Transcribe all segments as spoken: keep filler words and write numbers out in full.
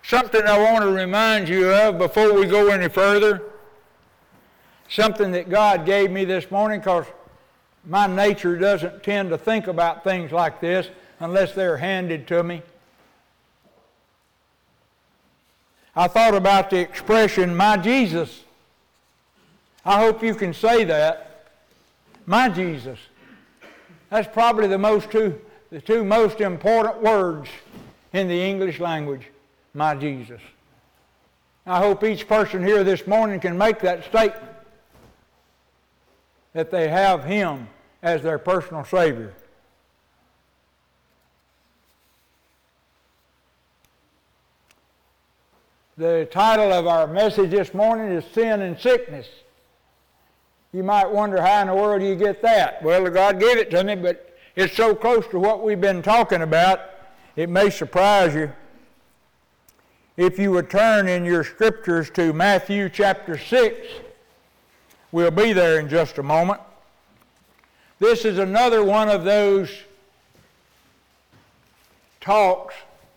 Something I want to remind you of before we go any further. Something that God gave me this morning, because my nature doesn't tend to think about things like this unless they're handed to me. I thought about the expression, my Jesus. I hope you can say that. My Jesus. That's probably the most two, the two most important words in the English language. My Jesus. I hope each person here this morning can make that statement, that they have Him as their personal Savior. The title of our message this morning is Sin and Sickness. You might wonder, how in the world do you get that? Well, God gave it to me, but it's so close to what we've been talking about, it may surprise you. If you would turn in your scriptures to Matthew chapter six, we'll be there in just a moment. This is another one of those talks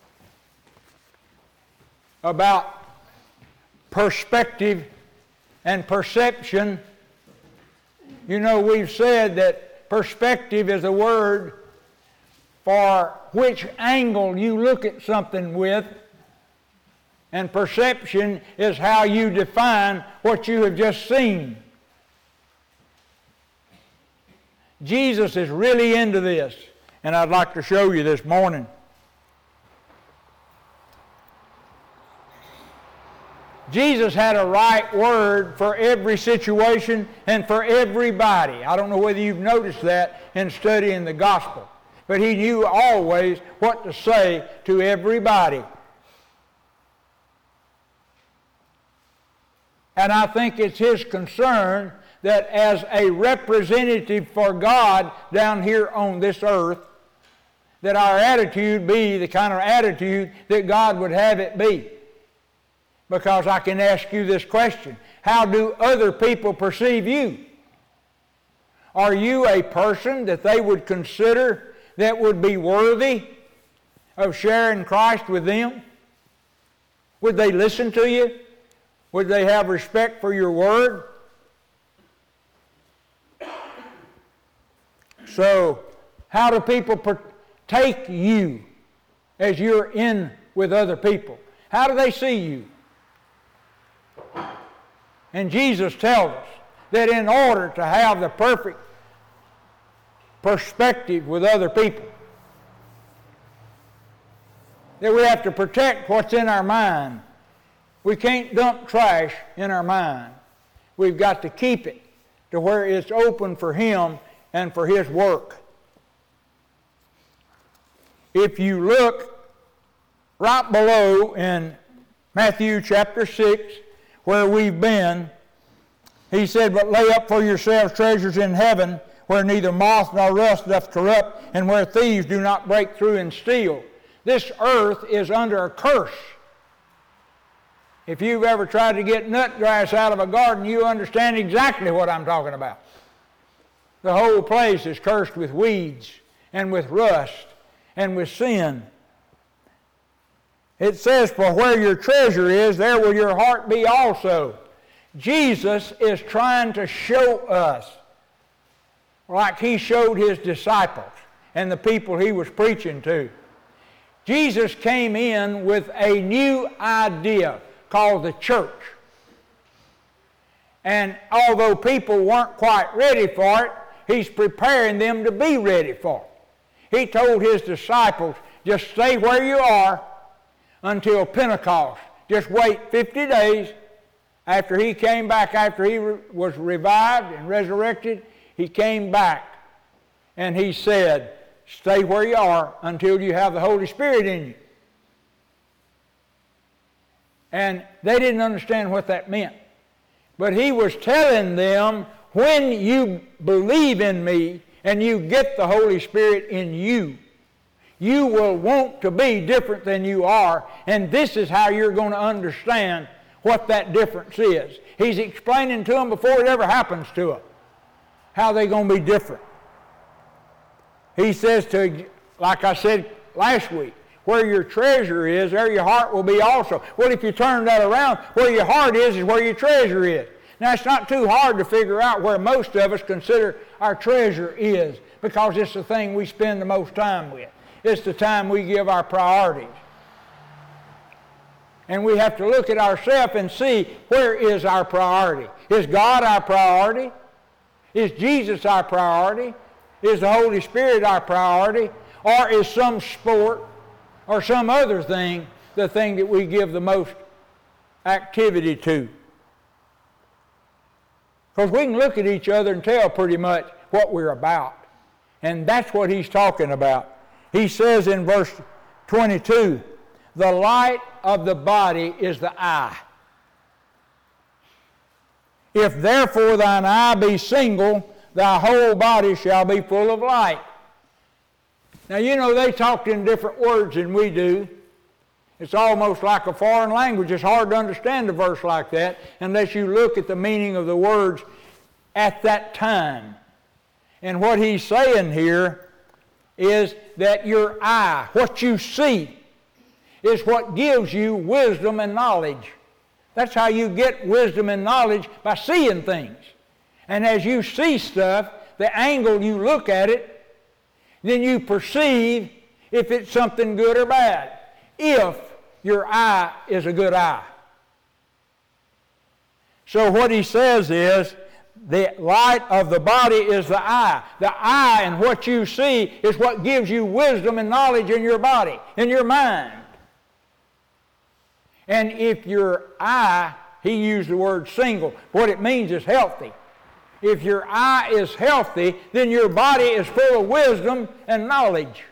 about perspective and perception. You know, we've said that perspective is a word for which angle you look at something with, and perception is how you define what you have just seen. Jesus is really into this, and I'd like to show you this morning. Jesus had a right word for every situation and for everybody. I don't know whether you've noticed that in studying the gospel, but He knew always what to say to everybody. And I think it's His concern that as a representative for God down here on this earth, that our attitude be the kind of attitude that God would have it be. Because I can ask you this question: how do other people perceive you? Are you a person that they would consider that would be worthy of sharing Christ with them? Would they listen to you? Would they have respect for your word? So, how do people per- take you as you're in with other people? How do they see you? And Jesus tells us that in order to have the perfect perspective with other people, that we have to protect what's in our mind. We can't dump trash in our mind. We've got to keep it to where it's open for Him and for His work. If you look right below in Matthew chapter six, where we've been, He said, but lay up for yourselves treasures in heaven, where neither moth nor rust doth corrupt, and where thieves do not break through and steal. This earth is under a curse. If you've ever tried to get nut grass out of a garden, you understand exactly what I'm talking about. The whole place is cursed with weeds and with rust and with sin. It says, for where your treasure is, there will your heart be also. Jesus is trying to show us, like He showed His disciples and the people He was preaching to. Jesus came in with a new idea called the church. And although people weren't quite ready for it, He's preparing them to be ready for it. He told His disciples, just stay where you are until Pentecost. Just wait fifty days after He came back, after He re- was revived and resurrected. He came back and He said, stay where you are until you have the Holy Spirit in you. And they didn't understand what that meant. But He was telling them, when you believe in me and you get the Holy Spirit in you, you will want to be different than you are, and this is how you're going to understand what that difference is. He's explaining to them before it ever happens to them how they're going to be different. He says to, like I said last week, Where your treasure is, there your heart will be also. Well, if you turn that around, where your heart is is where your treasure is. Now, it's not too hard to figure out where most of us consider our treasure is, because it's the thing we spend the most time with. It's the time we give our priorities. And we have to look at ourselves and see, where is our priority? Is God our priority? Is Jesus our priority? Is the Holy Spirit our priority? Or is some sport or some other thing the thing that we give the most activity to? Because we can look at each other and tell pretty much what we're about. And that's what he's talking about. He says in verse twenty-two, the light of the body is the eye. If therefore thine eye be single, thy whole body shall be full of light. Now, you know, they talked in different words than we do. It's almost like a foreign language. It's hard to understand a verse like that unless you look at the meaning of the words at that time. And what he's saying here is that your eye, what you see, is what gives you wisdom and knowledge. That's how you get wisdom and knowledge, by seeing things. And as you see stuff, the angle you look at it, then you perceive if it's something good or bad, if your eye is a good eye. So what he says is, the light of the body is the eye. The eye and what you see is what gives you wisdom and knowledge in your body, in your mind. And if your eye, he used the word single, what it means is healthy. If your eye is healthy, then your body is full of wisdom and knowledge.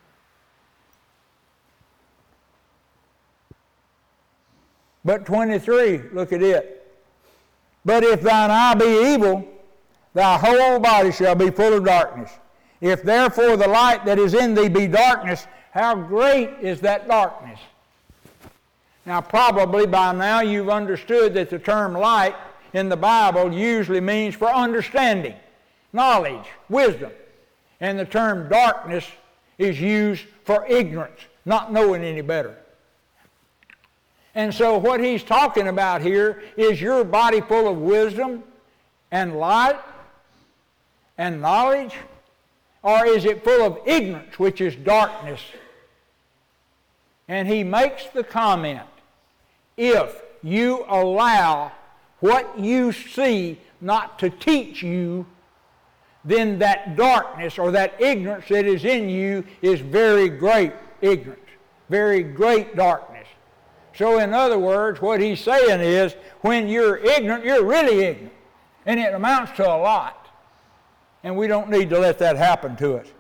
But twenty-three, look at it. But if thine eye be evil, thy whole body shall be full of darkness. If therefore the light that is in thee be darkness, how great is that darkness? Now, probably by now you've understood that the term light in the Bible usually means for understanding, knowledge, wisdom. And the term darkness is used for ignorance, not knowing any better. And so what he's talking about here is your body full of wisdom and light and knowledge, or is it full of ignorance, which is darkness? And he makes the comment, if you allow what you see not to teach you, then that darkness or that ignorance that is in you is very great ignorance, very great darkness. So in other words, what he's saying is, when you're ignorant, you're really ignorant. And it amounts to a lot. And we don't need to let that happen to us.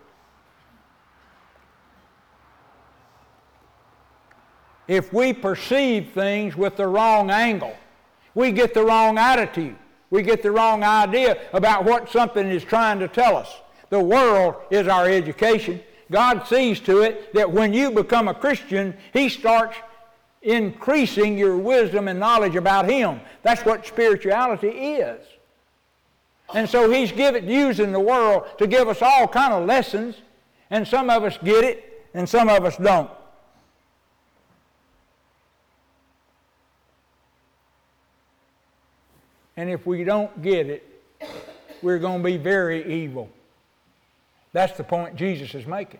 If we perceive things with the wrong angle, we get the wrong attitude. We get the wrong idea about what something is trying to tell us. The world is our education. God sees to it that when you become a Christian, he starts increasing your wisdom and knowledge about him. That's what spirituality is. And so he's given, using the world to give us all kind of lessons, and some of us get it and some of us don't. And if we don't get it, we're going to be very evil. That's the point Jesus is making.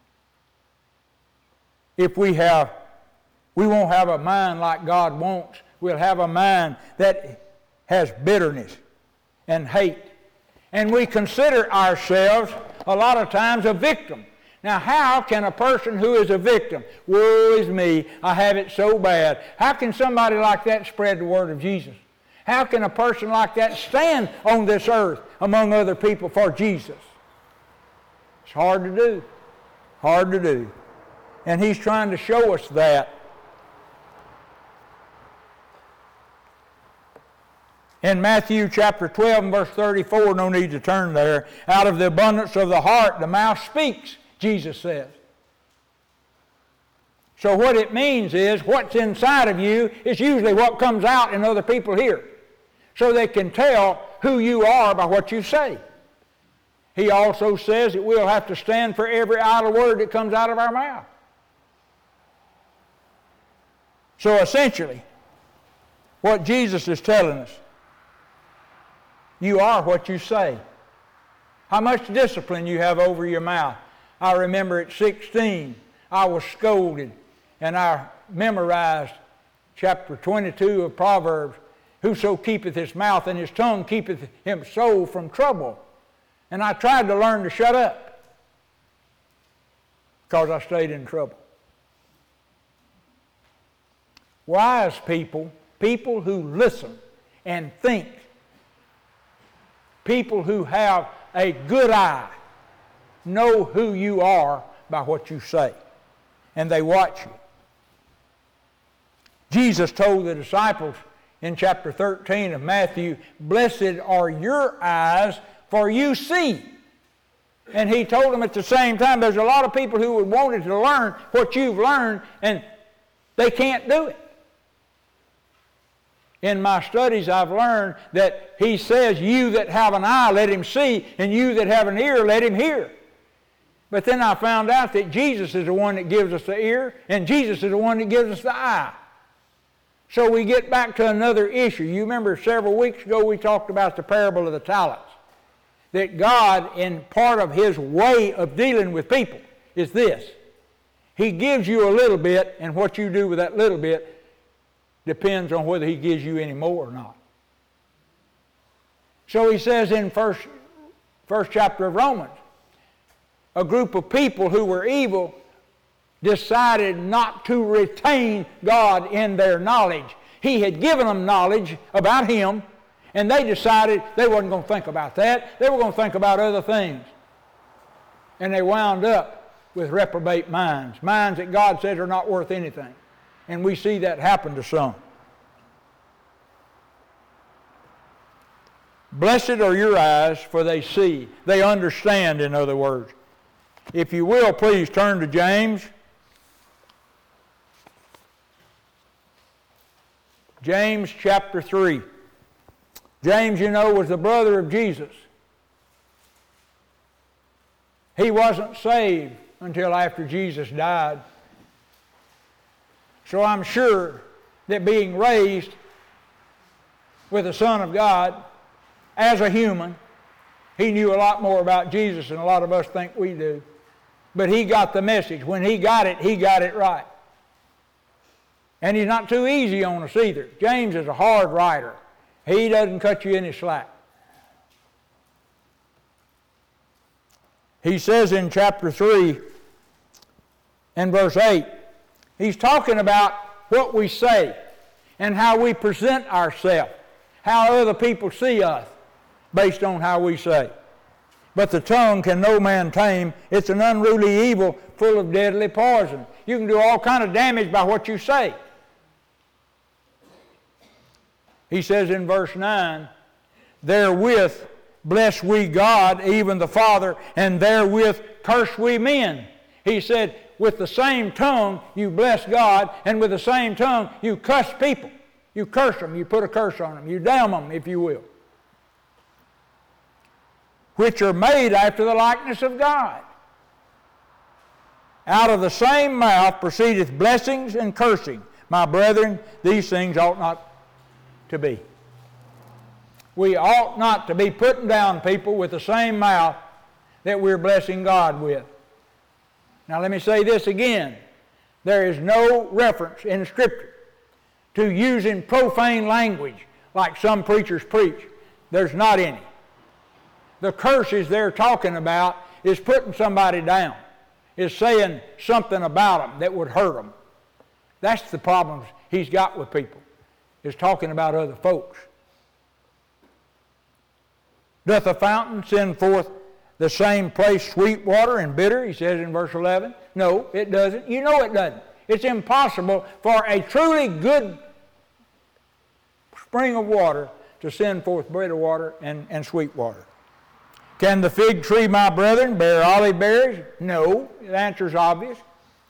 If we have, we won't have a mind like God wants. We'll have a mind that has bitterness and hate. And we consider ourselves a lot of times a victim. Now, how can a person who is a victim, woe is me, I have it so bad, how can somebody like that spread the word of Jesus? How can a person like that stand on this earth among other people for Jesus? It's hard to do. Hard to do. And he's trying to show us that. In Matthew chapter twelve and verse thirty-four, no need to turn there, out of the abundance of the heart the mouth speaks, Jesus says. So what it means is, what's inside of you is usually what comes out in other people here. So they can tell who you are by what you say. He also says that we'll have to stand for every idle word that comes out of our mouth. So essentially, what Jesus is telling us, you are what you say. How much discipline you have over your mouth. I remember at sixteen, I was scolded, and I memorized chapter twenty-two of Proverbs. Whoso keepeth his mouth and his tongue keepeth him soul from trouble. And I tried to learn to shut up because I stayed in trouble. Wise people, people who listen and think, people who have a good eye, know who you are by what you say, and they watch you. Jesus told the disciples in chapter thirteen of Matthew, blessed are your eyes, for you see. And he told them at the same time, there's a lot of people who would wanted to learn what you've learned, and they can't do it. In my studies, I've learned that he says, you that have an eye, let him see, and you that have an ear, let him hear. But then I found out that Jesus is the one that gives us the ear, and Jesus is the one that gives us the eye. So we get back to another issue. You remember several weeks ago we talked about the parable of the talents. That God, in part of his way of dealing with people, is this. He gives you a little bit, and what you do with that little bit depends on whether he gives you any more or not. So he says in first, first chapter of Romans, a group of people who were evil decided not to retain God in their knowledge. He had given them knowledge about him, and they decided they wasn't going to think about that. They were going to think about other things. And they wound up with reprobate minds, minds that God says are not worth anything. And we see that happen to some. Blessed are your eyes, for they see. They understand, in other words. If you will, please turn to James. James chapter three. James, you know, was the brother of Jesus. He wasn't saved until after Jesus died. So I'm sure that being raised with the Son of God as a human, he knew a lot more about Jesus than a lot of us think we do. But he got the message. When he got it, he got it right. And he's not too easy on us either. James is a hard writer. He doesn't cut you any slack. He says in chapter three and verse eight, he's talking about what we say and how we present ourselves, how other people see us based on how we say. But the tongue can no man tame. It's an unruly evil full of deadly poison. You can do all kind of damage by what you say. He says in verse nine, therewith bless we God, even the Father, and therewith curse we men. He said, with the same tongue you bless God, and with the same tongue you cuss people. You curse them, you put a curse on them, you damn them, if you will. Which are made after the likeness of God. Out of the same mouth proceedeth blessings and cursing. My brethren, these things ought not to be. We ought not to be putting down people with the same mouth that we're blessing God with. Now let me say this again. There is no reference in Scripture to using profane language like some preachers preach. There's not any. The curses they're talking about is putting somebody down, is saying something about them that would hurt them. That's the problems he's got with people, is talking about other folks. Doth a fountain send forth the same place sweet water and bitter, he says in verse eleven? No, it doesn't. You know it doesn't. It's impossible for a truly good spring of water to send forth bitter water and, and sweet water. Can the fig tree, my brethren, bear olive berries? No. The answer is obvious.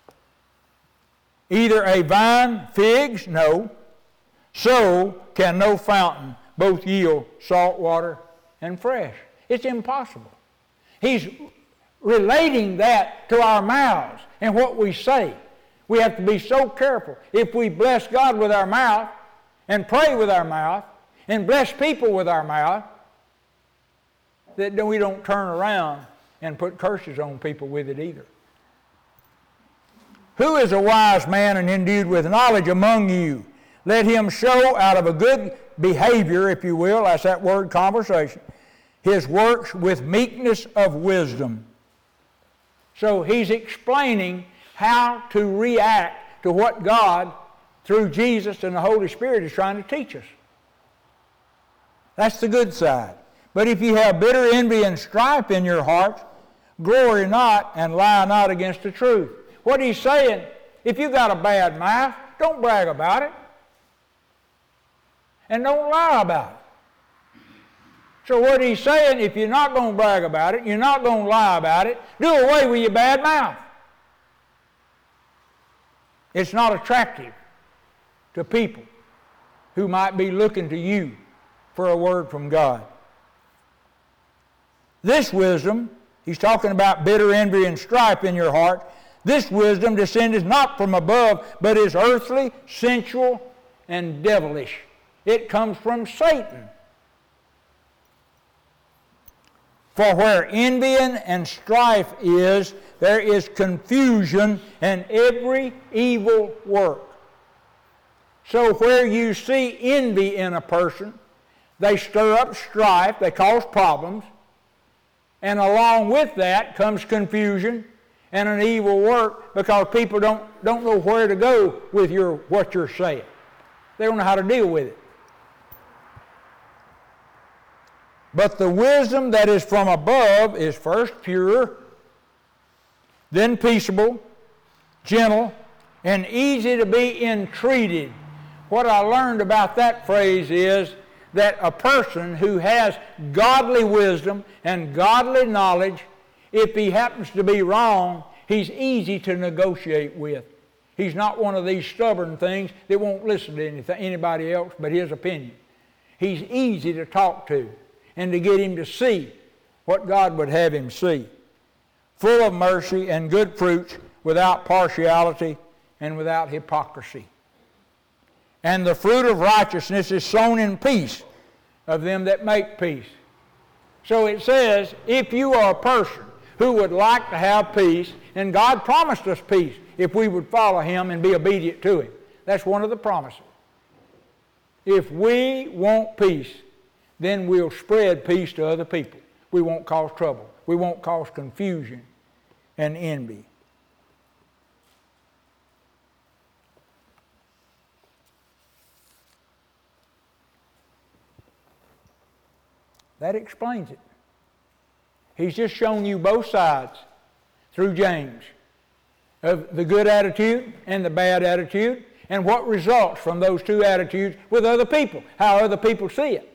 Either a vine, figs? No. So can no fountain both yield salt water and fresh. It's impossible. He's relating that to our mouths and what we say. We have to be so careful. If we bless God with our mouth and pray with our mouth and bless people with our mouth, that we don't turn around and put curses on people with it either. Who is a wise man and endued with knowledge among you? Let him show out of a good behavior, if you will, that's that word conversation, his works with meekness of wisdom. So he's explaining how to react to what God, through Jesus and the Holy Spirit, is trying to teach us. That's the good side. But if you have bitter envy and strife in your heart, glory not and lie not against the truth. What he's saying, if you got a bad mouth, don't brag about it. And don't lie about it. So what he's saying, if you're not going to brag about it, you're not going to lie about it, do away with your bad mouth. It's not attractive to people who might be looking to you for a word from God. This wisdom, he's talking about bitter envy and strife in your heart, this wisdom descended not from above, but is earthly, sensual, and devilish. It comes from Satan. For where envy and strife is, there is confusion and every evil work. So where you see envy in a person, they stir up strife, they cause problems, and along with that comes confusion and an evil work because people don't, don't know where to go with your what you're saying. They don't know how to deal with it. But the wisdom that is from above is first pure, then peaceable, gentle, and easy to be entreated. What I learned about that phrase is that a person who has godly wisdom and godly knowledge, if he happens to be wrong, he's easy to negotiate with. He's not one of these stubborn things that won't listen to anything, anybody else but his opinion. He's easy to talk to and to get him to see what God would have him see. Full of mercy and good fruits, without partiality and without hypocrisy. And the fruit of righteousness is sown in peace of them that make peace. So it says, if you are a person who would like to have peace, and God promised us peace if we would follow Him and be obedient to Him. That's one of the promises. If we want peace, then we'll spread peace to other people. We won't cause trouble. We won't cause confusion and envy. That explains it. He's just shown you both sides through James of the good attitude and the bad attitude and what results from those two attitudes with other people, how other people see it.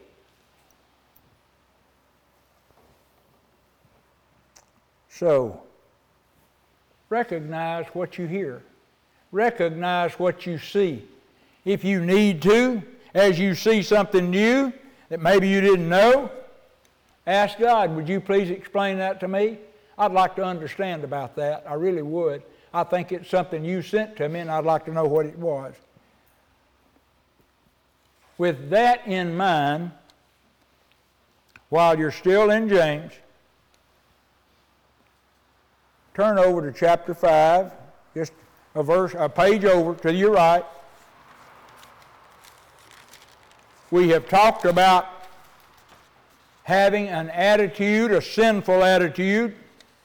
So, recognize what you hear. Recognize what you see. If you need to, as you see something new that maybe you didn't know, ask God, would you please explain that to me? I'd like to understand about that. I really would. I think it's something you sent to me, and I'd like to know what it was. With that in mind, while you're still in James, turn over to chapter five, just a verse, a page over to your right. We have talked about having an attitude, a sinful attitude,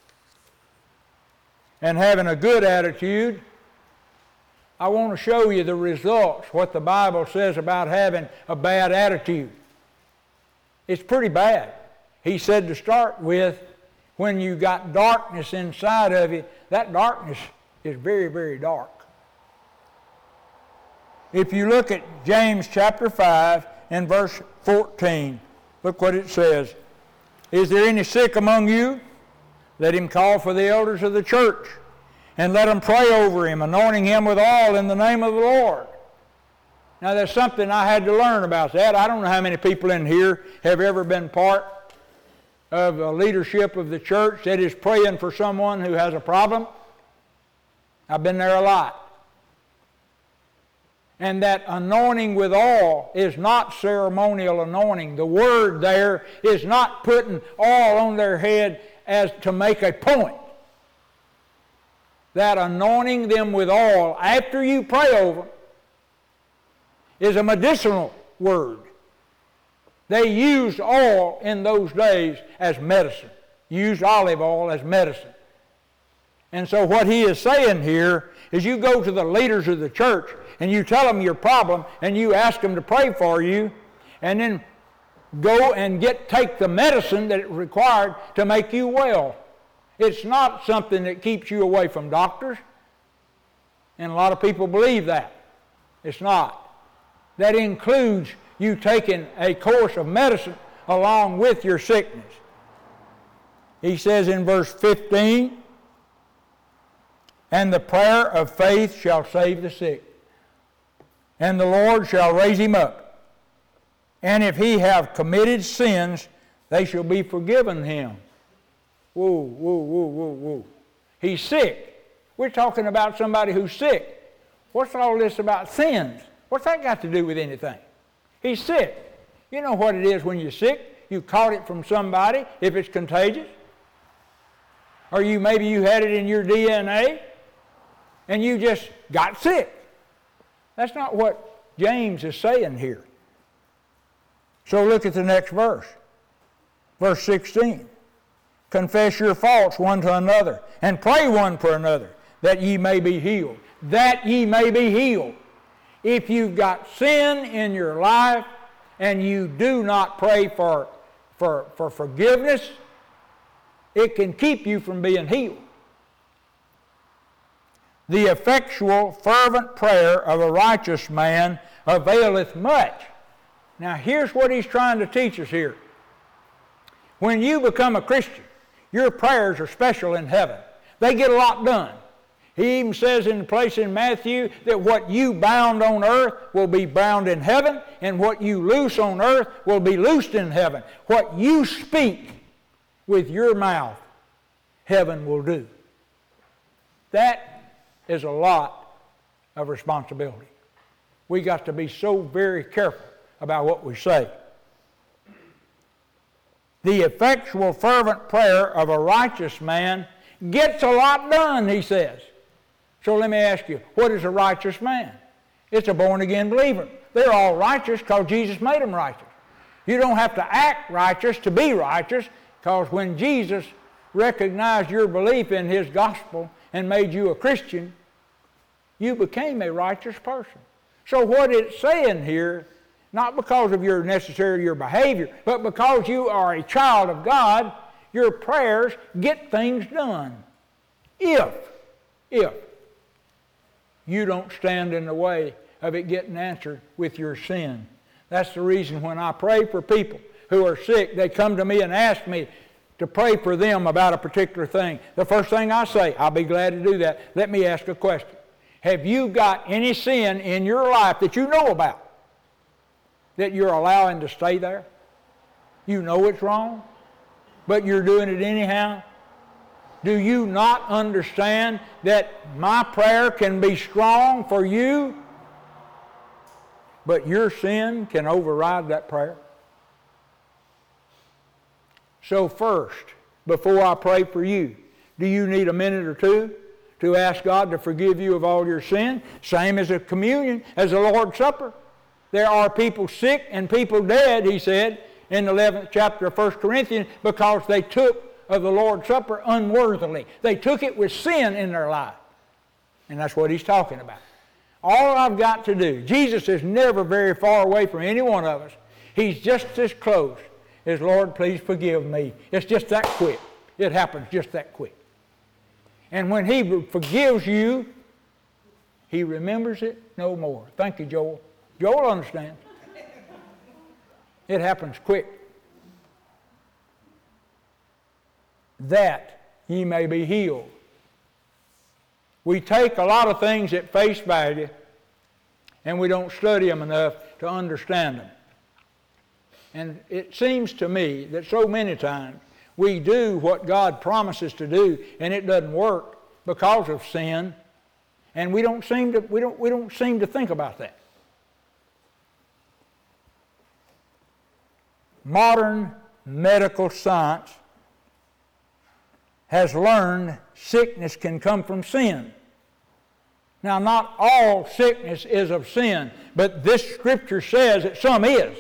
and having a good attitude. I want to show you the results, what the Bible says about having a bad attitude. It's pretty bad. He said to start with, when you got darkness inside of you, that darkness is very, very dark. If you look at James chapter five and verse fourteen, look what it says. Is there any sick among you? Let him call for the elders of the church, and let them pray over him, anointing him with oil in the name of the Lord. Now there's something I had to learn about that. I don't know how many people in here have ever been part of a leadership of the church that is praying for someone who has a problem. I've been there a lot. And that anointing with oil is not ceremonial anointing. The word there is not putting oil on their head as to make a point. That anointing them with oil after you pray over them is a medicinal word. They used oil in those days as medicine. Used olive oil as medicine. And so what he is saying here is you go to the leaders of the church and you tell them your problem and you ask them to pray for you, and then go and get take the medicine that is required to make you well. It's not something that keeps you away from doctors. And a lot of people believe that. It's not. That includes you taking a course of medicine along with your sickness. He says in verse fifteen, and the prayer of faith shall save the sick, and the Lord shall raise him up. And if he have committed sins, they shall be forgiven him. Whoa, whoa, whoa, whoa, whoa. He's sick. We're talking about somebody who's sick. What's all this about sins? What's that got to do with anything? He's sick. You know what it is when you're sick? You caught it from somebody, if it's contagious. Or you maybe you had it in your D N A, and you just got sick. That's not what James is saying here. So look at the next verse. Verse sixteen. Confess your faults one to another, and pray one for another, that ye may be healed. That ye may be healed. If you've got sin in your life, and you do not pray for, for, for forgiveness, it can keep you from being healed. The effectual, fervent prayer of a righteous man availeth much. Now here's what he's trying to teach us here. When you become a Christian, your prayers are special in heaven. They get a lot done. He even says in the place in Matthew that what you bound on earth will be bound in heaven, and what you loose on earth will be loosed in heaven. What you speak with your mouth, heaven will do. That is a lot of responsibility. We got to be so very careful about what we say. The effectual, fervent prayer of a righteous man gets a lot done, he says. So let me ask you, what is a righteous man? It's a born-again believer. They're all righteous because Jesus made them righteous. You don't have to act righteous to be righteous, because when Jesus recognized your belief in his gospel and made you a Christian, you became a righteous person. So what it's saying here, not because of your necessarily your behavior, but because you are a child of God, your prayers get things done. If, if you don't stand in the way of it getting answered with your sin. That's the reason when I pray for people who are sick, they come to me and ask me to pray for them about a particular thing. The first thing I say, I'll be glad to do that. Let me ask a question. Have you got any sin in your life that you know about that you're allowing to stay there? You know it's wrong, but you're doing it anyhow? Do you not understand that my prayer can be strong for you, but your sin can override that prayer? So first, before I pray for you, do you need a minute or two to ask God to forgive you of all your sin? Same as a communion, as the Lord's Supper. There are people sick and people dead, he said, in the eleventh chapter of First Corinthians, because they took of the Lord's Supper unworthily. They took it with sin in their life. And that's what he's talking about. All I've got to do, Jesus is never very far away from any one of us. He's just as close as, Lord, please forgive me. It's just that quick. It happens just that quick. And when he forgives you, he remembers it no more. Thank you, Joel. Joel understands. It happens quick. That ye may be healed. We take a lot of things at face value and we don't study them enough to understand them. And it seems to me that so many times we do what God promises to do and it doesn't work because of sin, and we don't seem to we don't we don't seem to think about that. modern medical science has learned sickness can come from sin. Now, not all sickness is of sin, but this Scripture says that some is.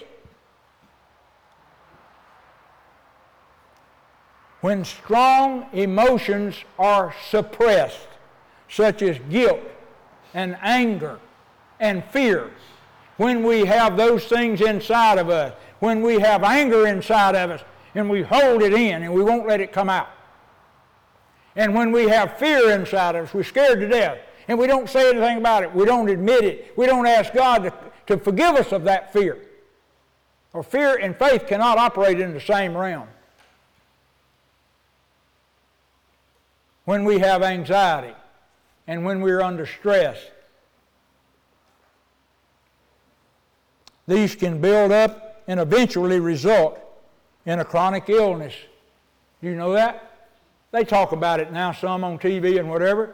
When strong emotions are suppressed, such as guilt and anger and fear, when we have those things inside of us, when we have anger inside of us and we hold it in and we won't let it come out, and when we have fear inside of us, we're scared to death, and we don't say anything about it, we don't admit it, we don't ask God to, to forgive us of that fear. Or fear and faith cannot operate in the same realm. When we have anxiety and when we're under stress, these can build up and eventually result in a chronic illness. Do you know that? They talk about it now some on T V and whatever.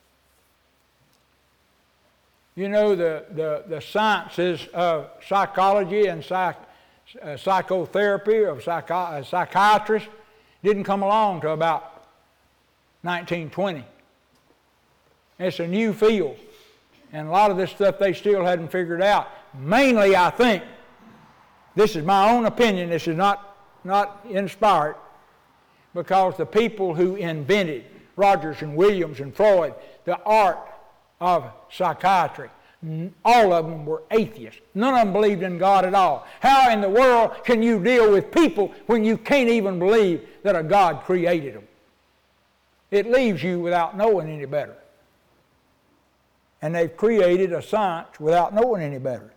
You know, the, the, the sciences of psychology and psych, uh, psychotherapy, of psychi- uh, psychiatrists didn't come along till about nineteen twenty. It's a new field. And a lot of this stuff they still hadn't figured out. Mainly, I think, this is my own opinion, this is not, not inspired, because the people who invented, Rogers and Williams and Freud, the art of psychiatry, all of them were atheists. None of them believed in God at all. How in the world can you deal with people when you can't even believe that a God created them? It leaves you without knowing any better. And they've created a science without knowing any better.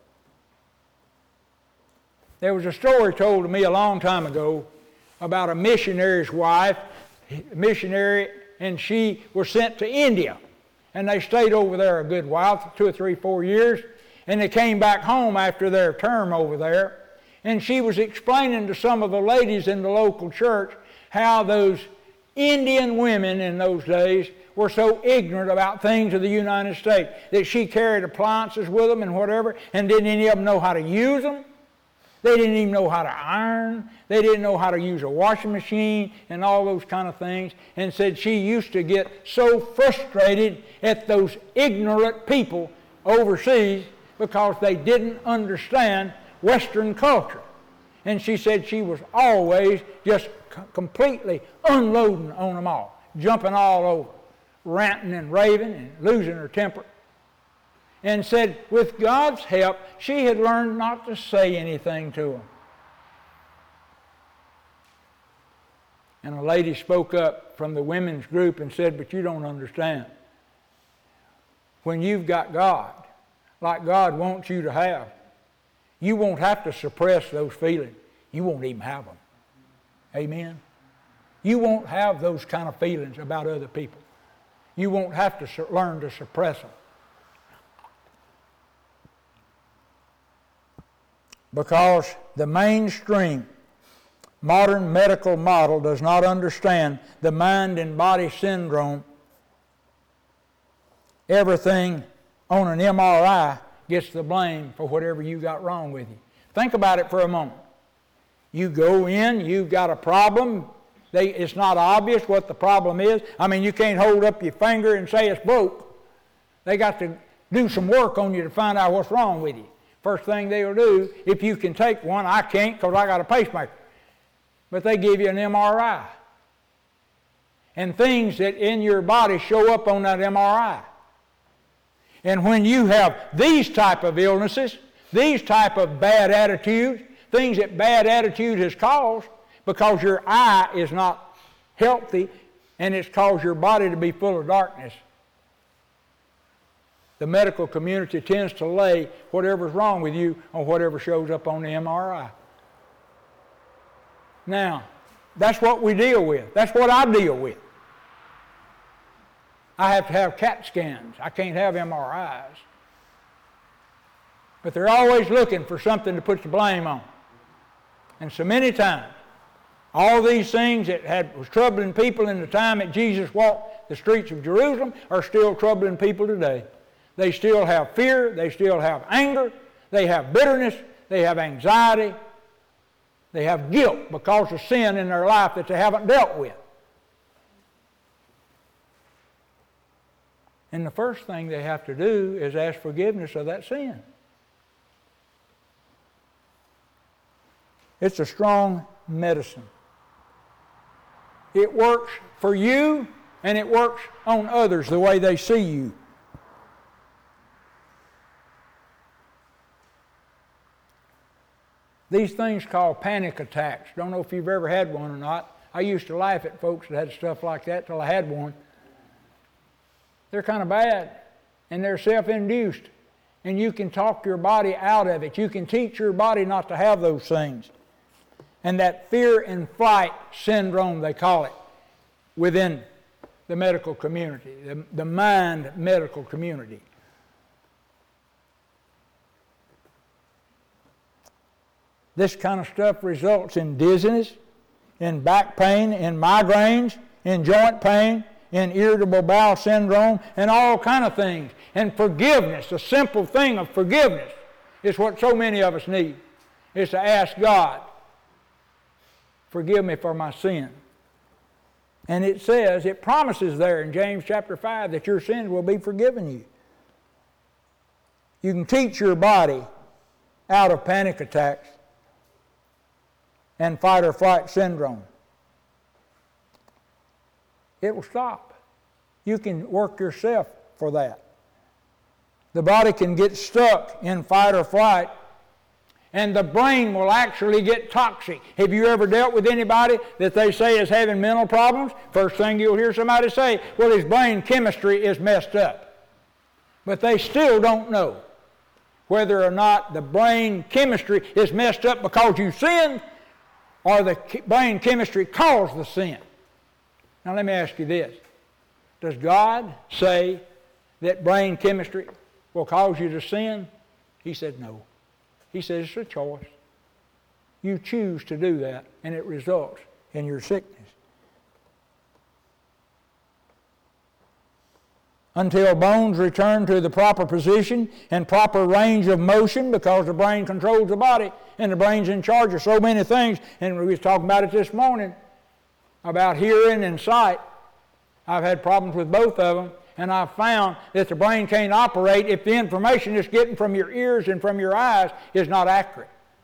There was a story told to me a long time ago about a missionary's wife, a missionary, and she was sent to India. And they stayed over there a good while, two or three, four years, and they came back home after their term over there. And she was explaining to some of the ladies in the local church how those Indian women in those days were so ignorant about things of the United States that she carried appliances with them and whatever, and didn't any of them know how to use them. They didn't even know how to iron. They didn't know how to use a washing machine and all those kind of things, and said she used to get so frustrated at those ignorant people overseas because they didn't understand Western culture. And she said she was always just c- completely unloading on them all, jumping all over, ranting and raving and losing her temper. And said with God's help, she had learned not to say anything to them. And a lady spoke up from the women's group and said, but you don't understand. When you've got God, like God wants you to have, you won't have to suppress those feelings. You won't even have them. Amen? You won't have those kind of feelings about other people. You won't have to su- learn to suppress them. Because the mainstream modern medical model does not understand the mind and body syndrome. Everything on an M R I gets the blame for whatever you got wrong with you. Think about it for a moment. You go in, you've got a problem. They, it's not obvious what the problem is. I mean, you can't hold up your finger and say it's broke. They got to do some work on you to find out what's wrong with you. First thing they'll do, if you can take one, I can't because I got a pacemaker. But they give you an M R I. And things that in your body show up on that M R I. And when you have these type of illnesses, these type of bad attitudes, things that bad attitude has caused, because your eye is not healthy and it's caused your body to be full of darkness, the medical community tends to lay whatever's wrong with you on whatever shows up on the M R I. Now, that's what we deal with. That's what I deal with. I have to have CAT scans. I can't have M R Is. But they're always looking for something to put the blame on. And so many times, all these things that had, was troubling people in the time that Jesus walked the streets of Jerusalem are still troubling people today. They still have fear, they still have anger, they have bitterness, they have anxiety. They have guilt because of sin in their life that they haven't dealt with. And the first thing they have to do is ask forgiveness of that sin. It's a strong medicine. It works for you, and it works on others the way they see you. These things called panic attacks. Don't know if you've ever had one or not. I used to laugh at folks that had stuff like that till I had one. They're kind of bad, and they're self-induced. And you can talk your body out of it. You can teach your body not to have those things. And that fear and flight syndrome, they call it, within the medical community, the, the mind medical community. This kind of stuff results in dizziness, in back pain, in migraines, in joint pain, in irritable bowel syndrome, and all kind of things. And forgiveness, the simple thing of forgiveness, is what so many of us need, is to ask God, forgive me for my sin. And it says, it promises there in James chapter five that your sins will be forgiven you. You can teach your body out of panic attacks and fight or flight syndrome. It will stop. You can work yourself for that. The body can get stuck in fight or flight, and the brain will actually get toxic. Have you ever dealt with anybody that they say is having mental problems? First thing you'll hear somebody say, well, his brain chemistry is messed up. But they still don't know whether or not the brain chemistry is messed up because you sinned, or the brain chemistry caused the sin. Now let me ask you this. Does God say that brain chemistry will cause you to sin? He said no. He says it's a choice. You choose to do that, and it results in your sickness. Until bones return to the proper position and proper range of motion, because the brain controls the body, and the brain's in charge of so many things. And we were talking about it this morning, about hearing and sight. I've had problems with both of them, and I've found that the brain can't operate if the information it's getting from your ears and from your eyes is not accurate.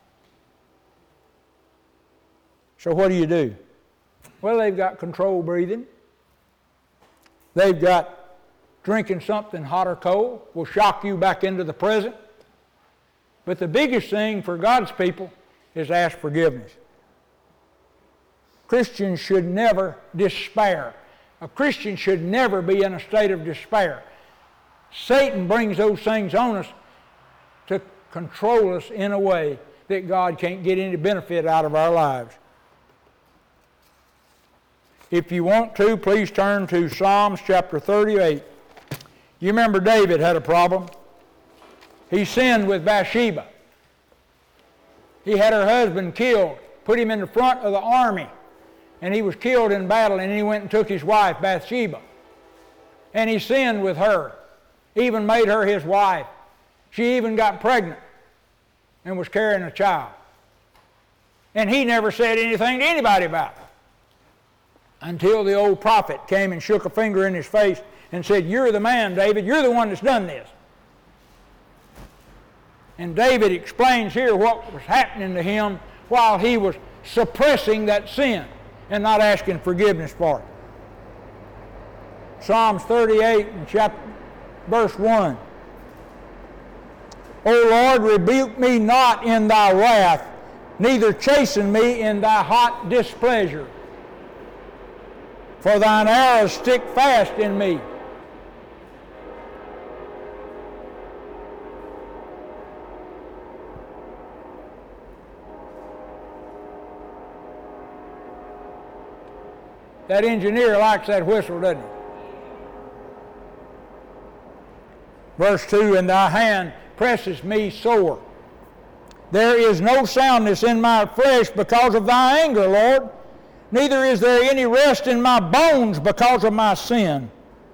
So what do you do? Well, they've got controlled breathing. They've got drinking something hot or cold will shock you back into the present. But the biggest thing for God's people is ask forgiveness. Christians should never despair. A Christian should never be in a state of despair. Satan brings those things on us to control us in a way that God can't get any benefit out of our lives. If you want to, please turn to Psalms chapter thirty-eight. You remember David had a problem. He sinned with Bathsheba. He had her husband killed, put him in the front of the army, and he was killed in battle, and he went and took his wife, Bathsheba. And he sinned with her, even made her his wife. She even got pregnant and was carrying a child. And he never said anything to anybody about it, until the old prophet came and shook a finger in his face and said, "You're the man, David. You're the one that's done this." And David explains here what was happening to him while he was suppressing that sin and not asking forgiveness for it. Psalms thirty-eight, and chapter, verse one. O Lord, rebuke me not in thy wrath, neither chasten me in thy hot displeasure. For thine arrows stick fast in me. That engineer likes that whistle, doesn't he? Verse two, and thy hand presses me sore. There is no soundness in my flesh because of thy anger, Lord. Neither is there any rest in my bones because of my sin.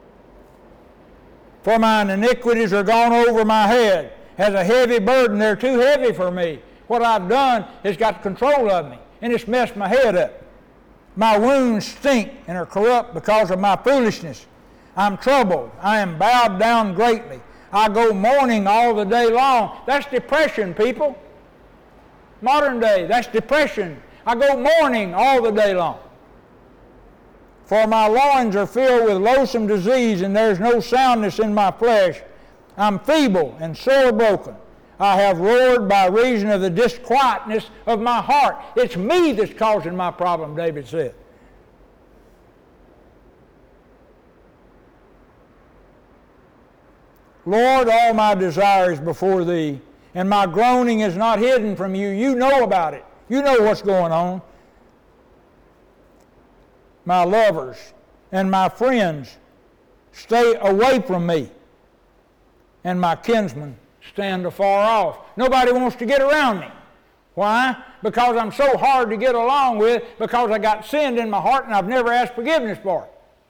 For mine iniquities are gone over my head. As a heavy burden, they're too heavy for me. What I've done has got control of me. and it's messed my head up. My wounds stink and are corrupt because of my foolishness. I'm troubled. I am bowed down greatly. I go mourning all the day long. That's depression, people. Modern day, that's depression. I go mourning all the day long. For my loins are filled with loathsome disease, and there is no soundness in my flesh. I'm feeble and sore broken. I have roared by reason of the disquietness of my heart. It's me that's causing my problem, David said. Lord, all my desire is before Thee, and my groaning is not hidden from You. You know about it. You know what's going on. My lovers and my friends stay away from me, and my kinsmen stand afar off. Nobody wants to get around me. Why? Because I'm so hard to get along with, because I got sin in my heart and I've never asked forgiveness for it.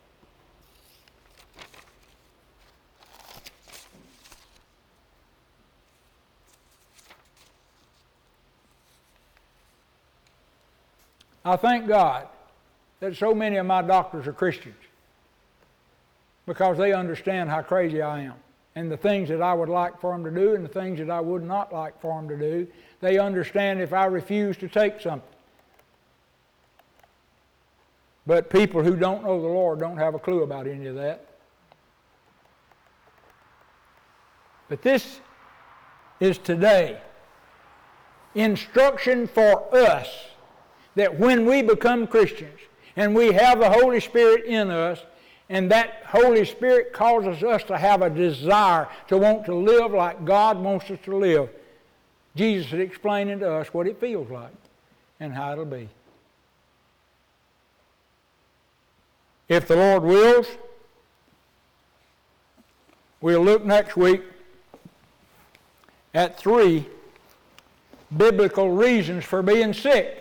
I thank God that so many of my doctors are Christians, because they understand how crazy I am and the things that I would like for them to do and the things that I would not like for them to do. They understand if I refuse to take something. But people who don't know the Lord don't have a clue about any of that. But this is today instruction for us, that when we become Christians and we have the Holy Spirit in us, and that Holy Spirit causes us to have a desire to want to live like God wants us to live, Jesus is explaining to us what it feels like and how it'll be. If the Lord wills, we'll look next week at three biblical reasons for being sick.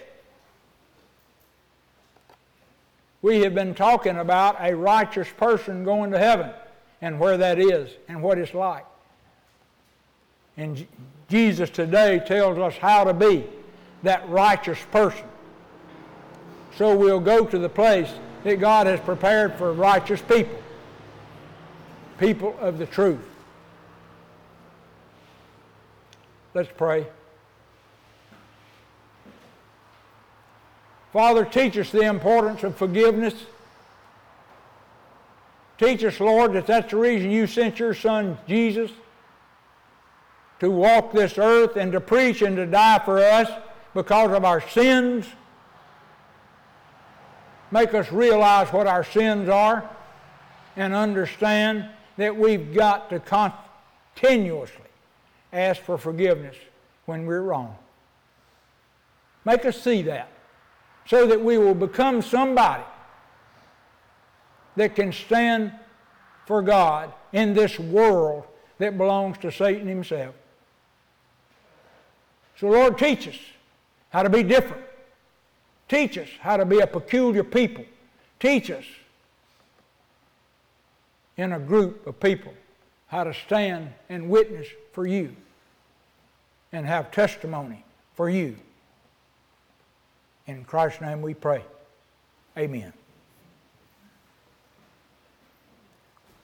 We have been talking about a righteous person going to heaven and where that is and what it's like. And Jesus today tells us how to be that righteous person. So we'll go to the place that God has prepared for righteous people, people of the truth. Let's pray. Father, teach us the importance of forgiveness. Teach us, Lord, that that's the reason You sent Your Son, Jesus, to walk this earth and to preach and to die for us because of our sins. Make us realize what our sins are and understand that we've got to continuously ask for forgiveness when we're wrong. Make us see that, so that we will become somebody that can stand for God in this world that belongs to Satan himself. So Lord, teach us how to be different. Teach us how to be a peculiar people. Teach us in a group of people how to stand and witness for You and have testimony for You. In Christ's name we pray. Amen.